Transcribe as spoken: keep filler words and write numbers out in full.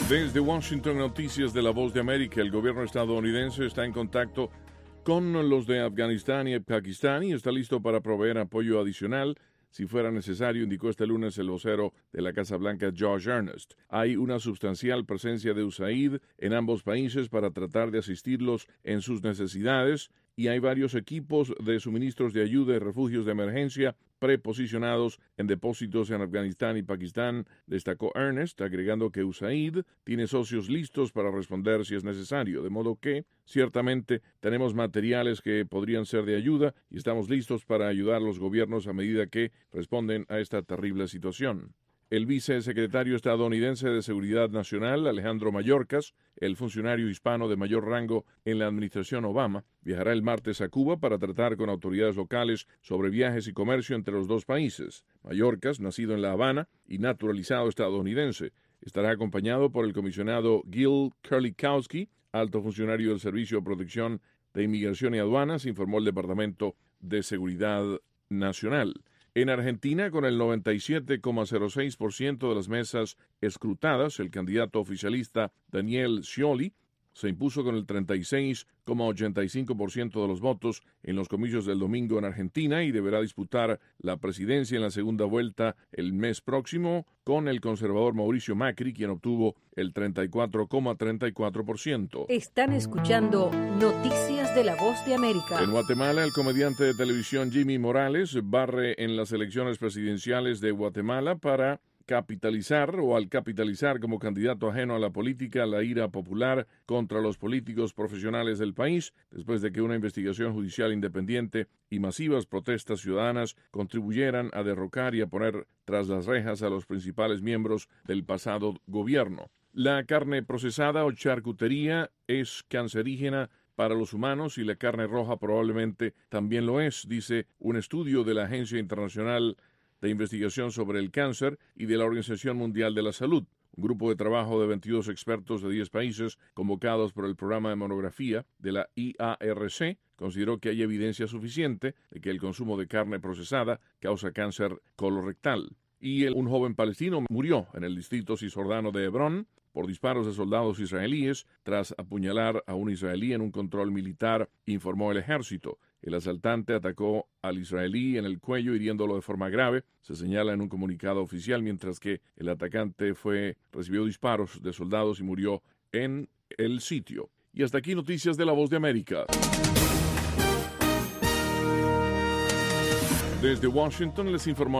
Desde Washington, noticias de La Voz de América. El gobierno estadounidense está en contacto con los de Afganistán y Pakistán y está listo para proveer apoyo adicional si fuera necesario, indicó este lunes el vocero de la Casa Blanca, Josh Earnest. Hay una sustancial presencia de U S A I D en ambos países para tratar de asistirlos en sus necesidades y hay varios equipos de suministros de ayuda y refugios de emergencia preposicionados en depósitos en Afganistán y Pakistán, destacó Earnest, agregando que U S A I D tiene socios listos para responder si es necesario, de modo que, ciertamente, tenemos materiales que podrían ser de ayuda y estamos listos para ayudar a los gobiernos a medida que responden a esta terrible situación. El vicesecretario estadounidense de Seguridad Nacional, Alejandro Mayorkas, el funcionario hispano de mayor rango en la administración Obama, viajará el martes a Cuba para tratar con autoridades locales sobre viajes y comercio entre los dos países. Mayorkas, nacido en La Habana y naturalizado estadounidense, estará acompañado por el comisionado Gil Kerlikowske, alto funcionario del Servicio de Protección de Inmigración y Aduanas, informó el Departamento de Seguridad Nacional. En Argentina, con el noventa y siete coma cero seis por ciento de las mesas escrutadas, el candidato oficialista Daniel Scioli se impuso con el treinta y seis coma ochenta y cinco por ciento de los votos en los comicios del domingo en Argentina y deberá disputar la presidencia en la segunda vuelta el mes próximo con el conservador Mauricio Macri, quien obtuvo el treinta y cuatro coma treinta y cuatro por ciento. Están escuchando Noticias de la Voz de América. En Guatemala, el comediante de televisión Jimmy Morales barre en las elecciones presidenciales de Guatemala para capitalizar o al capitalizar como candidato ajeno a la política la ira popular contra los políticos profesionales del país, después de que una investigación judicial independiente y masivas protestas ciudadanas contribuyeran a derrocar y a poner tras las rejas a los principales miembros del pasado gobierno. La carne procesada o charcutería es cancerígena para los humanos y la carne roja probablemente también lo es, dice un estudio de la Agencia Internacional de Investigación sobre el Cáncer y de la Organización Mundial de la Salud. Un grupo de trabajo de veintidós expertos de diez países convocados por el programa de monografía de la I A R C consideró que hay evidencia suficiente de que el consumo de carne procesada causa cáncer colorectal. Y el, un joven palestino murió en el distrito cisjordano de Hebrón por disparos de soldados israelíes tras apuñalar a un israelí en un control militar, informó el ejército. El asaltante atacó al israelí en el cuello hiriéndolo de forma grave, se señala en un comunicado oficial, mientras que el atacante fue recibió disparos de soldados y murió en el sitio. Y hasta aquí noticias de La Voz de América. Desde Washington les informó